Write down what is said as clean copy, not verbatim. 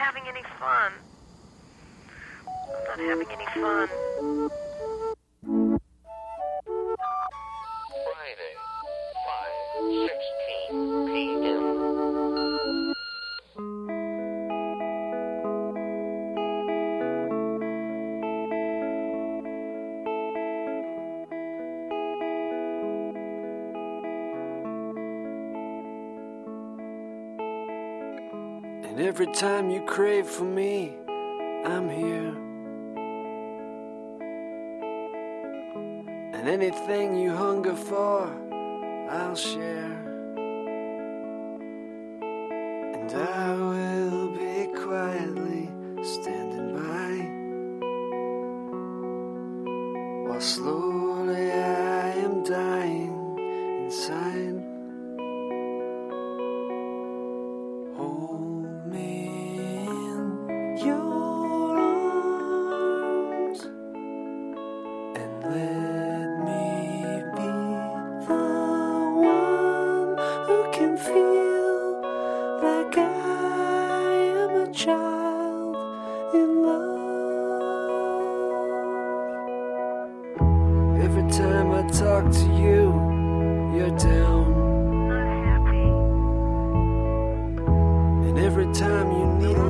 having any fun. I'm not having any fun. Friday, 5:16 p.m. And every time you crave for me, I'm here. And anything you hunger for, I'll share. And I will be quietly standing by, while slowly I am dying inside. Hold me in your arms and let me be the one who can feel like I am a child in love. Every time I talk to you, you're down. Not happy. And every time you need